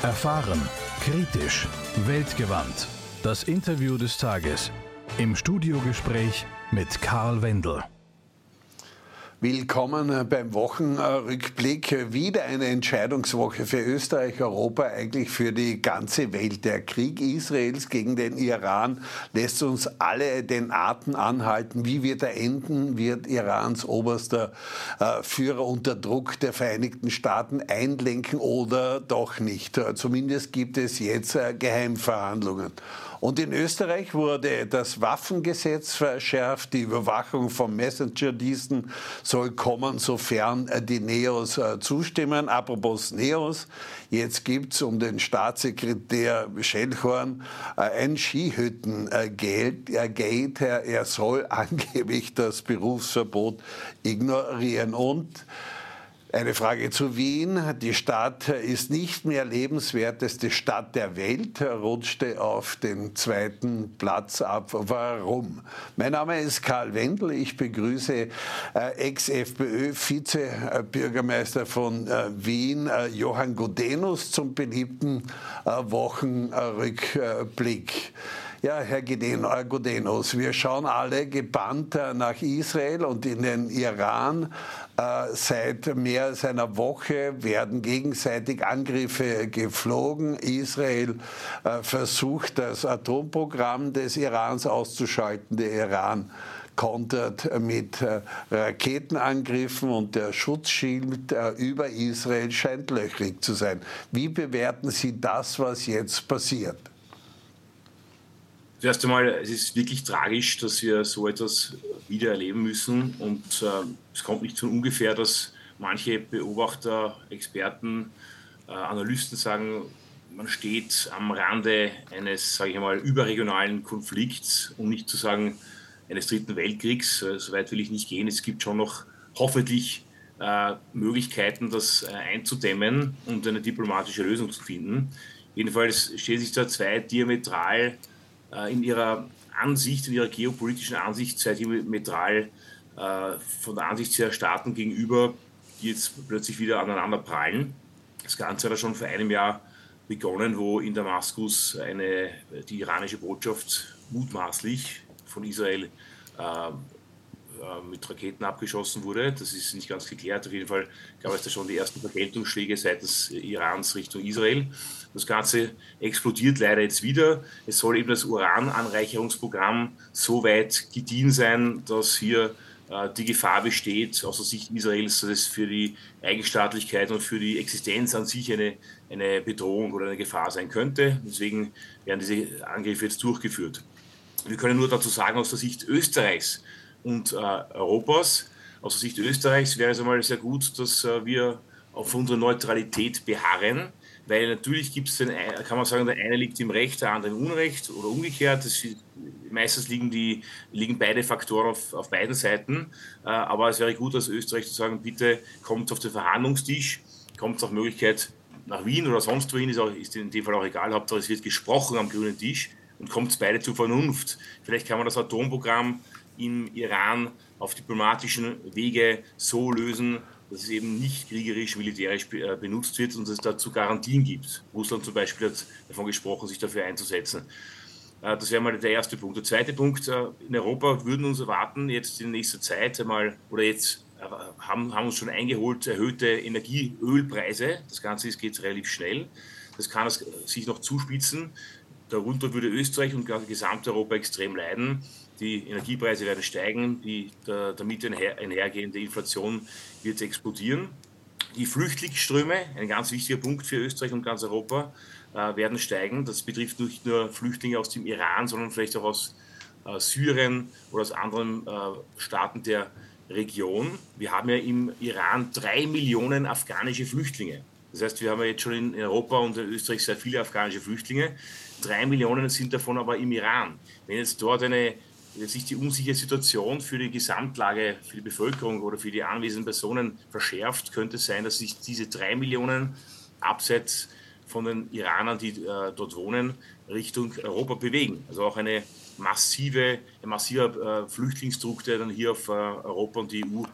Erfahren, kritisch, weltgewandt. Das Interview des Tages. Im Studiogespräch mit Karl Wendel. Willkommen beim Wochenrückblick. Wieder eine Entscheidungswoche für Österreich, Europa, eigentlich für die ganze Welt. Der Krieg Israels gegen den Iran lässt uns alle den Atem anhalten. Wie wird er enden? Wird Irans oberster Führer unter Druck der Vereinigten Staaten einlenken oder doch nicht? Zumindest gibt es jetzt Geheimverhandlungen. Und in Österreich wurde das Waffengesetz verschärft. Die Überwachung von Messenger-Diensten soll kommen, sofern die Neos zustimmen. Apropos Neos, jetzt gibt es um den Staatssekretär Schellhorn ein Skihütten-Gate. Er soll angeblich das Berufsverbot ignorieren. Und eine Frage zu Wien. Die Stadt ist nicht mehr lebenswerteste Stadt der Welt, rutschte auf den zweiten Platz ab. Warum? Mein Name ist Karl Wendel. Ich begrüße Ex-FPÖ-Vizebürgermeister von Wien, Johann Gudenus, zum beliebten Wochenrückblick. Ja, Herr Gudenus, wir schauen alle gebannt nach Israel und in den Iran. Seit mehr als einer Woche werden gegenseitig Angriffe geflogen. Israel versucht, das Atomprogramm des Irans auszuschalten. Der Iran kontert mit Raketenangriffen und der Schutzschild über Israel scheint löchrig zu sein. Wie bewerten Sie das, was jetzt passiert? Zuerst einmal, es ist wirklich tragisch, dass wir so etwas wieder erleben müssen. Und es kommt nicht von ungefähr, dass manche Beobachter, Experten, Analysten sagen, man steht am Rande eines, sage ich mal, überregionalen Konflikts, um nicht zu sagen eines dritten Weltkriegs. So weit will ich nicht gehen. Es gibt schon noch hoffentlich Möglichkeiten, das einzudämmen und eine diplomatische Lösung zu finden. Jedenfalls stehen sich da zwei diametral in ihrer Ansicht, in ihrer geopolitischen Ansicht, sehr diametral von der Ansicht der Staaten gegenüber, die jetzt plötzlich wieder aneinander prallen. Das Ganze hat ja schon vor einem Jahr begonnen, wo in Damaskus die iranische Botschaft mutmaßlich von Israel mit Raketen abgeschossen wurde. Das ist nicht ganz geklärt. Auf jeden Fall gab es da schon die ersten Vergeltungsschläge seitens Irans Richtung Israel. Das Ganze explodiert leider jetzt wieder. Es soll eben das Urananreicherungsprogramm so weit gediehen sein, dass hier die Gefahr besteht, aus der Sicht Israels, dass es für die Eigenstaatlichkeit und für die Existenz an sich eine Bedrohung oder eine Gefahr sein könnte. Deswegen werden diese Angriffe jetzt durchgeführt. Wir können nur dazu sagen, aus der Sicht Österreichs und Europas, aus der Sicht Österreichs wäre es einmal sehr gut, dass wir auf unsere Neutralität beharren, weil natürlich gibt es, kann man sagen, der eine liegt im Recht, der andere im Unrecht oder umgekehrt. Meistens liegen beide Faktoren auf beiden Seiten, aber es wäre gut, als Österreich zu sagen, bitte kommt auf den Verhandlungstisch, kommt nach Möglichkeit nach Wien oder sonst wohin, ist in dem Fall auch egal, Hauptsache es wird gesprochen am grünen Tisch und kommt beide zur Vernunft. Vielleicht kann man das Atomprogramm im Iran auf diplomatischen Wege so lösen, dass es eben nicht kriegerisch, militärisch benutzt wird und dass es dazu Garantien gibt. Russland zum Beispiel hat davon gesprochen, sich dafür einzusetzen. Das wäre mal der erste Punkt. Der zweite Punkt, in Europa würden uns erwarten, jetzt in nächster Zeit einmal, oder jetzt haben uns schon eingeholt, erhöhte Ölpreise. Das Ganze geht relativ schnell. Das kann sich noch zuspitzen. Darunter würde Österreich und Gesamteuropa extrem leiden. Die Energiepreise werden steigen, die damit einhergehende Inflation wird explodieren. Die Flüchtlingsströme, ein ganz wichtiger Punkt für Österreich und ganz Europa, werden steigen. Das betrifft nicht nur Flüchtlinge aus dem Iran, sondern vielleicht auch aus Syrien oder aus anderen Staaten der Region. Wir haben ja im Iran 3 Millionen afghanische Flüchtlinge. Das heißt, wir haben ja jetzt schon in Europa und in Österreich sehr viele afghanische Flüchtlinge. 3 Millionen sind davon aber im Iran. Wenn jetzt dort sich die unsichere Situation für die Gesamtlage, für die Bevölkerung oder für die anwesenden Personen verschärft, könnte es sein, dass sich diese 3 Millionen abseits von den Iranern, die dort wohnen, Richtung Europa bewegen. Also auch ein massiver Flüchtlingsdruck, der dann hier auf Europa und die EU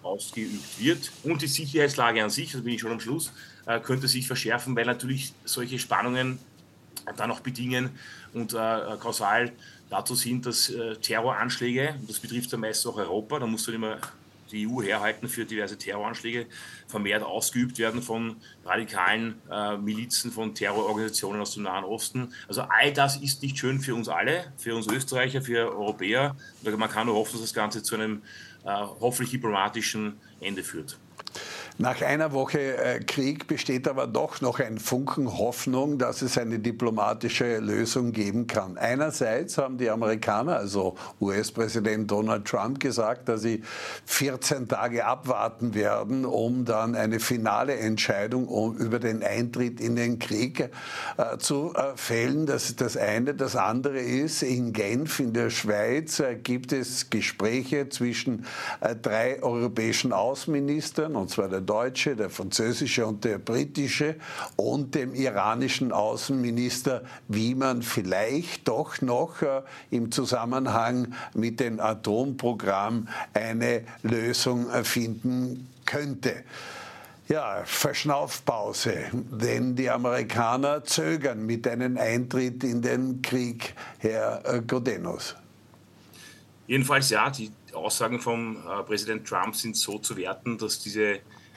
ausgeübt wird. Und die Sicherheitslage an sich, da bin ich schon am Schluss, könnte sich verschärfen, weil natürlich solche Spannungen dann auch bedingen und kausal dazu sind, dass Terroranschläge, und das betrifft am meisten auch Europa, da muss dann immer die EU herhalten für diverse Terroranschläge, vermehrt ausgeübt werden von radikalen Milizen, von Terrororganisationen aus dem Nahen Osten. Also all das ist nicht schön für uns alle, für uns Österreicher, für Europäer. Man kann nur hoffen, dass das Ganze zu einem hoffentlich diplomatischen Ende führt. Nach einer Woche Krieg besteht aber doch noch ein Funken Hoffnung, dass es eine diplomatische Lösung geben kann. Einerseits haben die Amerikaner, also US-Präsident Donald Trump, gesagt, dass sie 14 Tage abwarten werden, um dann eine finale Entscheidung über den Eintritt in den Krieg zu fällen. Das ist das eine. Das andere ist, in Genf in der Schweiz gibt es Gespräche zwischen 3 europäischen Außenministern, und zwar der deutsche, der französische und der britische und dem iranischen Außenminister, wie man vielleicht doch noch im Zusammenhang mit dem Atomprogramm eine Lösung finden könnte. Ja, Verschnaufpause, denn die Amerikaner zögern mit einem Eintritt in den Krieg, Herr Gudenus. Jedenfalls ja, die Aussagen von Präsident Trump sind so zu werten, dass diese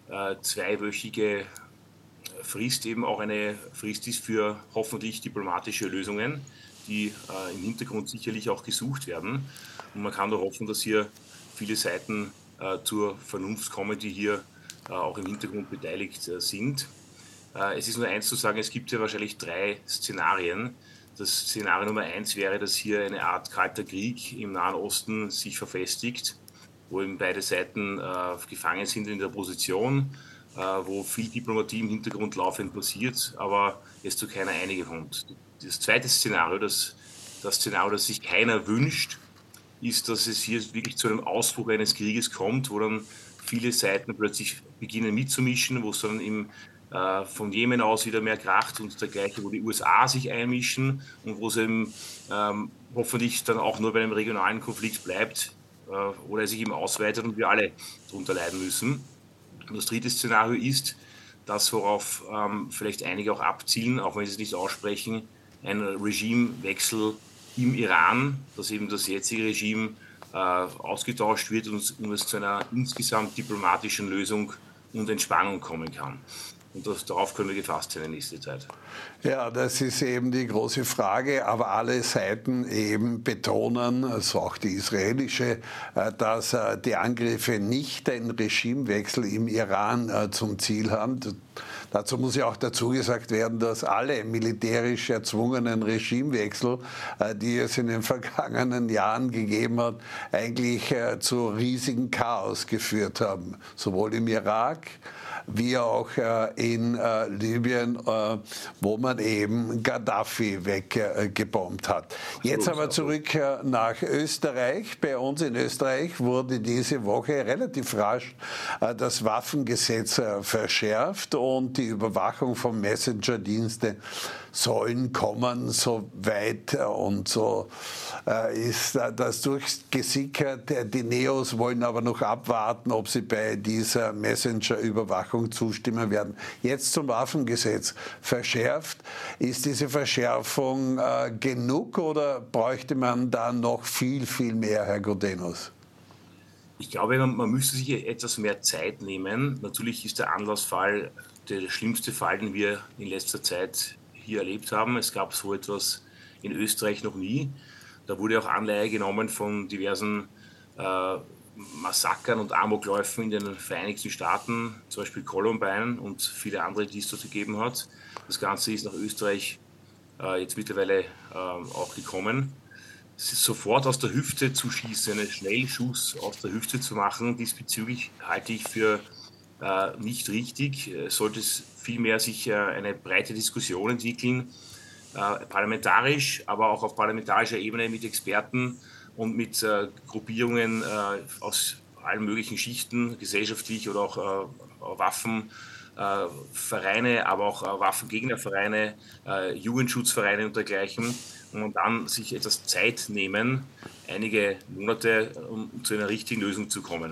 2-wöchige Frist eben auch eine Frist ist für hoffentlich diplomatische Lösungen, die im Hintergrund sicherlich auch gesucht werden. Und man kann nur hoffen, dass hier viele Seiten zur Vernunft kommen, die hier auch im Hintergrund beteiligt sind. Es ist nur eins zu sagen, es gibt ja wahrscheinlich 3 Szenarien. Das Szenario Nummer 1 wäre, dass hier eine Art kalter Krieg im Nahen Osten sich verfestigt, wo eben beide Seiten gefangen sind in der Position, wo viel Diplomatie im Hintergrund laufend passiert, aber es zu keiner Einigung kommt. Das zweite Szenario, das Szenario, das sich keiner wünscht, ist, dass es hier wirklich zu einem Ausbruch eines Krieges kommt, wo dann viele Seiten plötzlich beginnen mitzumischen, wo es dann von Jemen aus wieder mehr kracht und dergleichen, wo die USA sich einmischen und wo es eben hoffentlich dann auch nur bei einem regionalen Konflikt bleibt, oder sich eben ausweitet und wir alle darunter leiden müssen. Und das dritte Szenario ist, das, worauf vielleicht einige auch abzielen, auch wenn sie es nicht aussprechen, ein Regimewechsel im Iran, dass eben das jetzige Regime ausgetauscht wird und es zu einer insgesamt diplomatischen Lösung und Entspannung kommen kann. Und darauf können wir gefasst sein in nächster Zeit. Ja, das ist eben die große Frage, aber alle Seiten eben betonen, also auch die israelische, dass die Angriffe nicht den Regimewechsel im Iran zum Ziel haben. Dazu muss ja auch dazu gesagt werden, dass alle militärisch erzwungenen Regimewechsel, die es in den vergangenen Jahren gegeben hat, eigentlich zu riesigen Chaos geführt haben, sowohl im Irak wie auch in Libyen, wo man eben Gaddafi weggebombt hat. Jetzt aber zurück nach Österreich. Bei uns in Österreich wurde diese Woche relativ rasch das Waffengesetz verschärft und die Überwachung von Messenger-Diensten sollen kommen, so weit und so ist das durchgesickert. Die Neos wollen aber noch abwarten, ob sie bei dieser Messenger-Überwachung zustimmen werden. Jetzt zum Waffengesetz. Verschärft. Ist diese Verschärfung genug oder bräuchte man da noch viel, viel mehr, Herr Gudenus? Ich glaube, man müsste sich etwas mehr Zeit nehmen. Natürlich ist der Anlassfall der schlimmste Fall, den wir in letzter Zeit hier erlebt haben. Es gab so etwas in Österreich noch nie. Da wurde auch Anleihe genommen von diversen Massakern und Amokläufen in den Vereinigten Staaten, zum Beispiel Columbine und viele andere, die es dort gegeben hat. Das Ganze ist nach Österreich jetzt mittlerweile auch gekommen. Es ist sofort aus der Hüfte zu schießen, einen Schnellschuss aus der Hüfte zu machen, diesbezüglich halte ich für nicht richtig. Sollte es vielmehr sich eine breite Diskussion entwickeln, parlamentarisch, aber auch auf parlamentarischer Ebene mit Experten und mit Gruppierungen aus allen möglichen Schichten, gesellschaftlich oder auch Waffenvereine, aber auch Waffengegnervereine, Jugendschutzvereine und dergleichen. Und dann sich etwas Zeit nehmen, einige Monate, um zu einer richtigen Lösung zu kommen.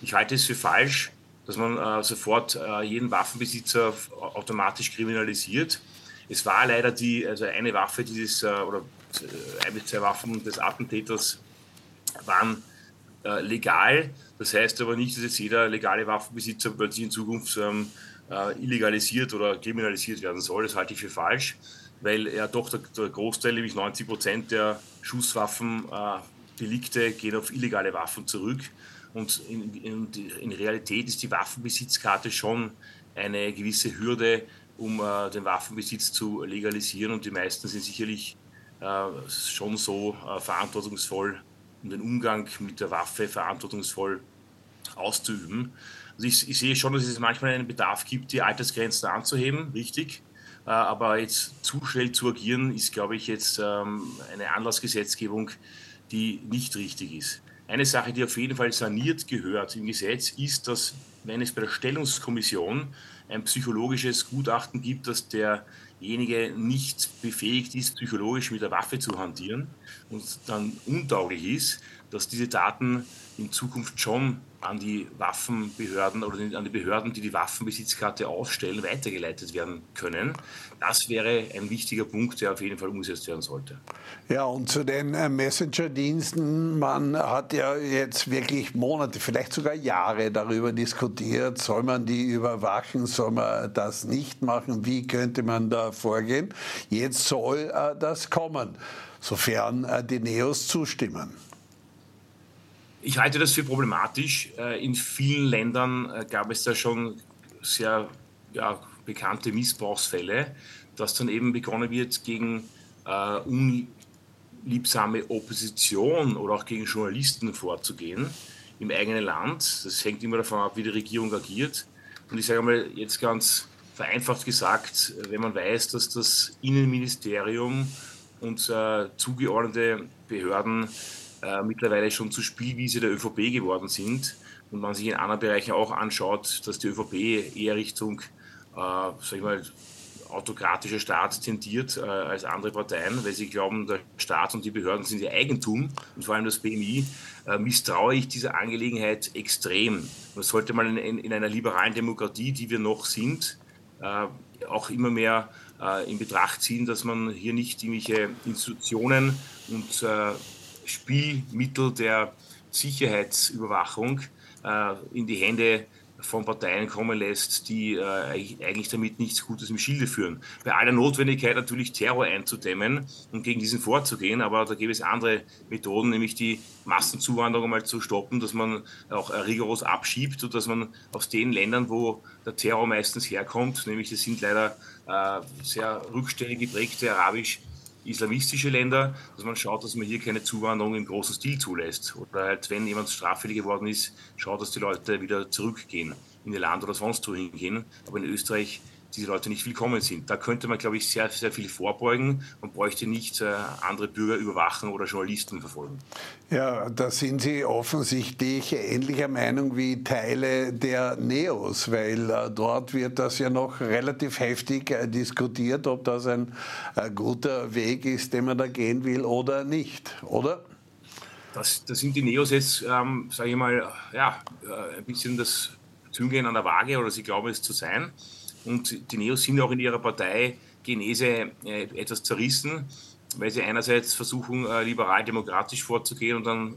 Ich halte es für falsch, dass man sofort jeden Waffenbesitzer automatisch kriminalisiert. Es war leider eine Waffe oder 1 bis 2 Waffen des Attentäters waren legal. Das heißt aber nicht, dass jetzt jeder legale Waffenbesitzer plötzlich in Zukunft illegalisiert oder kriminalisiert werden soll. Das halte ich für falsch, weil ja doch der Großteil, nämlich 90% der Schusswaffendelikte gehen auf illegale Waffen zurück. Und in Realität ist die Waffenbesitzkarte schon eine gewisse Hürde, um den Waffenbesitz zu legalisieren. Und die meisten sind sicherlich schon so verantwortungsvoll, um den Umgang mit der Waffe verantwortungsvoll auszuüben. Also ich sehe schon, dass es manchmal einen Bedarf gibt, die Altersgrenzen anzuheben, richtig. Aber jetzt zu schnell zu agieren, ist, glaube ich, jetzt eine Anlassgesetzgebung, die nicht richtig ist. Eine Sache, die auf jeden Fall saniert gehört im Gesetz, ist, dass, wenn es bei der Stellungskommission ein psychologisches Gutachten gibt, dass derjenige nicht befähigt ist, psychologisch mit der Waffe zu hantieren und dann untauglich ist, dass diese Daten in Zukunft schon an die Waffenbehörden oder an die Behörden, die die Waffenbesitzkarte ausstellen, weitergeleitet werden können. Das wäre ein wichtiger Punkt, der auf jeden Fall umgesetzt werden sollte. Ja, und zu den Messenger-Diensten, man hat ja jetzt wirklich Monate, vielleicht sogar Jahre darüber diskutiert, soll man die überwachen, soll man das nicht machen, wie könnte man da vorgehen. Jetzt soll das kommen, sofern die Neos zustimmen. Ich halte das für problematisch. In vielen Ländern gab es da schon sehr bekannte Missbrauchsfälle, dass dann eben begonnen wird, gegen unliebsame Opposition oder auch gegen Journalisten vorzugehen im eigenen Land. Das hängt immer davon ab, wie die Regierung agiert. Und ich sage mal jetzt ganz vereinfacht gesagt, wenn man weiß, dass das Innenministerium und zugeordnete Behörden mittlerweile schon zur Spielwiese der ÖVP geworden sind und man sich in anderen Bereichen auch anschaut, dass die ÖVP eher Richtung, autokratischer Staat tendiert als andere Parteien, weil sie glauben, der Staat und die Behörden sind ihr Eigentum und vor allem das BMI, misstraue ich dieser Angelegenheit extrem. Das sollte man in einer liberalen Demokratie, die wir noch sind, auch immer mehr in Betracht ziehen, dass man hier nicht irgendwelche Institutionen und Spielmittel der Sicherheitsüberwachung in die Hände von Parteien kommen lässt, die eigentlich damit nichts Gutes im Schilde führen. Bei aller Notwendigkeit natürlich Terror einzudämmen und gegen diesen vorzugehen, aber da gäbe es andere Methoden, nämlich die Massenzuwanderung mal zu stoppen, dass man auch rigoros abschiebt und dass man aus den Ländern, wo der Terror meistens herkommt, nämlich das sind leider sehr rückständig geprägte arabisch-islamistische Länder, dass man schaut, dass man hier keine Zuwanderung im großen Stil zulässt. Oder halt, wenn jemand straffällig geworden ist, schaut, dass die Leute wieder zurückgehen in ihr Land oder sonst wohin gehen. Aber in Österreich diese Leute nicht willkommen sind. Da könnte man, glaube ich, sehr, sehr viel vorbeugen und bräuchte nicht andere Bürger überwachen oder Journalisten verfolgen. Ja, da sind Sie offensichtlich ähnlicher Meinung wie Teile der Neos, weil dort wird das ja noch relativ heftig diskutiert, ob das ein guter Weg ist, den man da gehen will oder nicht, oder? Das sind die Neos jetzt, sage ich mal, ein bisschen das Zünglein an der Waage, oder sie glauben es zu sein. Und die Neos sind auch in ihrer Partei Genese etwas zerrissen, weil sie einerseits versuchen, liberal-demokratisch vorzugehen und dann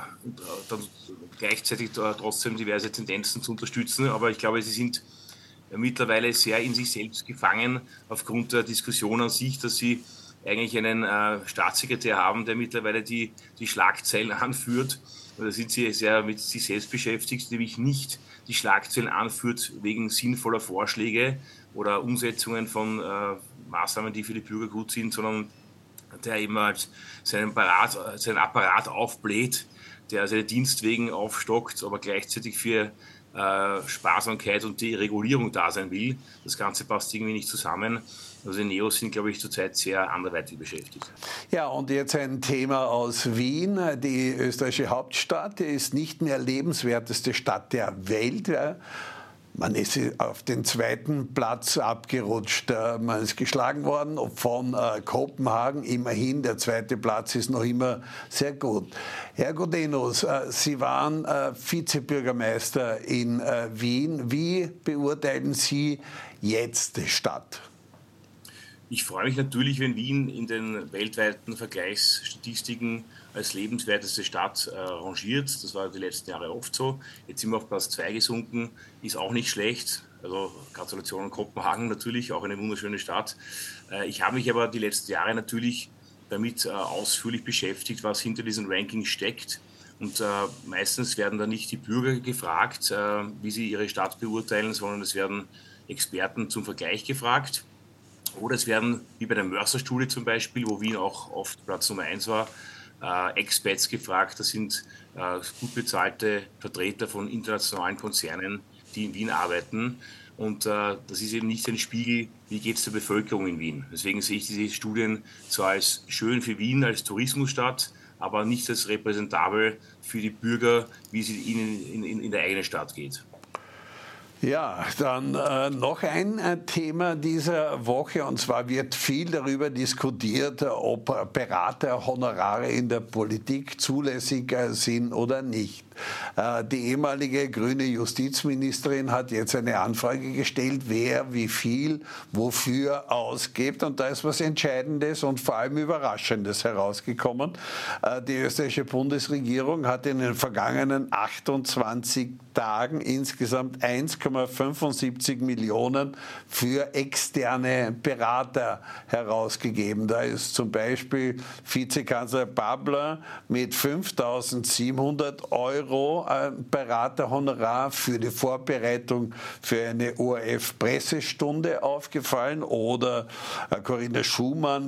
gleichzeitig trotzdem diverse Tendenzen zu unterstützen. Aber ich glaube, sie sind mittlerweile sehr in sich selbst gefangen aufgrund der Diskussion an sich, dass sie eigentlich einen Staatssekretär haben, der mittlerweile die Schlagzeilen anführt. Da sind sie sehr mit sich selbst beschäftigt, nämlich nicht die Schlagzeilen anführt wegen sinnvoller Vorschläge oder Umsetzungen von Maßnahmen, die für die Bürger gut sind, sondern der eben halt seinen Apparat aufbläht, der seine Dienstwegen aufstockt, aber gleichzeitig für Sparsamkeit und die Regulierung da sein will. Das Ganze passt irgendwie nicht zusammen. Also die Neos sind, glaube ich, zurzeit sehr anderweitig beschäftigt. Ja, und jetzt ein Thema aus Wien. Die österreichische Hauptstadt ist nicht mehr lebenswerteste Stadt der Welt. Man ist auf den zweiten Platz abgerutscht. Man ist geschlagen worden von Kopenhagen. Immerhin, der zweite Platz ist noch immer sehr gut. Herr Gudenus, Sie waren Vizebürgermeister in Wien. Wie beurteilen Sie jetzt die Stadt? Ich freue mich natürlich, wenn Wien in den weltweiten Vergleichsstatistiken als lebenswerteste Stadt rangiert. Das war die letzten Jahre oft so. Jetzt sind wir auf Platz 2 gesunken, ist auch nicht schlecht. Also Gratulation an Kopenhagen natürlich, auch eine wunderschöne Stadt. Ich habe mich aber die letzten Jahre natürlich damit ausführlich beschäftigt, was hinter diesen Rankings steckt. Und meistens werden da nicht die Bürger gefragt, wie sie ihre Stadt beurteilen, sondern es werden Experten zum Vergleich gefragt. Oder es werden, wie bei der Mercer-Studie zum Beispiel, wo Wien auch oft Platz Nummer 1 war, Expats gefragt. Das sind gut bezahlte Vertreter von internationalen Konzernen, die in Wien arbeiten. Und das ist eben nicht ein Spiegel, wie geht es der Bevölkerung in Wien. Deswegen sehe ich diese Studien zwar als schön für Wien, als Tourismusstadt, aber nicht als repräsentabel für die Bürger, wie es ihnen in der eigenen Stadt geht. Ja, dann noch ein Thema dieser Woche, und zwar wird viel darüber diskutiert, ob Beraterhonorare in der Politik zulässig sind oder nicht. Die ehemalige grüne Justizministerin hat jetzt eine Anfrage gestellt, wer wie viel wofür ausgibt, und da ist was Entscheidendes und vor allem Überraschendes herausgekommen. Die österreichische Bundesregierung hat in den vergangenen 28 Tagen insgesamt 1,75 Millionen für externe Berater herausgegeben. Da ist zum Beispiel Vizekanzler Babler mit 5.700 € Beraterhonorar für die Vorbereitung für eine ORF-Pressestunde aufgefallen, oder Corinna Schumann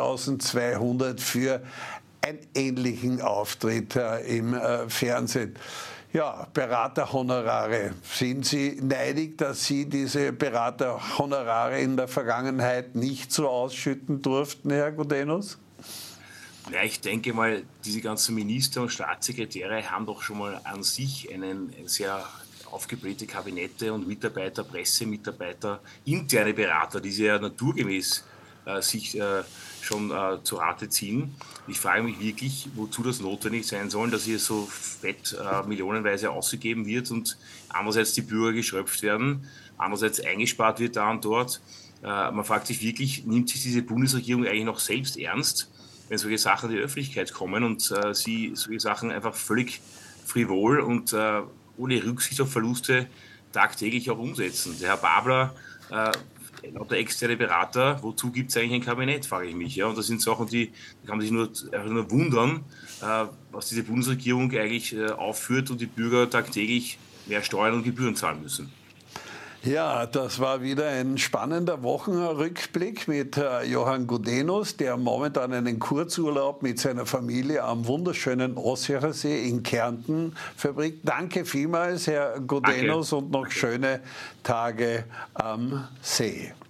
4.200 für einen ähnlichen Auftritt im Fernsehen. Ja, Beraterhonorare. Sind Sie neidig, dass Sie diese Beraterhonorare in der Vergangenheit nicht so ausschütten durften, Herr Gudenus? Ja, ich denke mal, diese ganzen Minister und Staatssekretäre haben doch schon mal an sich einen sehr aufgeblähte Kabinette und Mitarbeiter, Pressemitarbeiter, interne Berater, die sie ja naturgemäß sich schon zu Rate ziehen. Ich frage mich wirklich, wozu das notwendig sein soll, dass hier so fett millionenweise ausgegeben wird und andererseits die Bürger geschröpft werden, andererseits eingespart wird da und dort. Man fragt sich wirklich, nimmt sich diese Bundesregierung eigentlich noch selbst ernst, wenn solche Sachen in die Öffentlichkeit kommen und sie solche Sachen einfach völlig frivol und ohne Rücksicht auf Verluste tagtäglich auch umsetzen. Der Herr Babler, lauter externe Berater, wozu gibt es eigentlich ein Kabinett, frage ich mich. Ja? Und das sind Sachen, da kann man sich nur wundern, was diese Bundesregierung eigentlich aufführt und die Bürger tagtäglich mehr Steuern und Gebühren zahlen müssen. Ja, das war wieder ein spannender Wochenrückblick mit Johann Gudenus, der momentan einen Kurzurlaub mit seiner Familie am wunderschönen Ostsee in Kärnten verbringt. Danke vielmals, Herr Gudenus, und noch schöne Tage am See.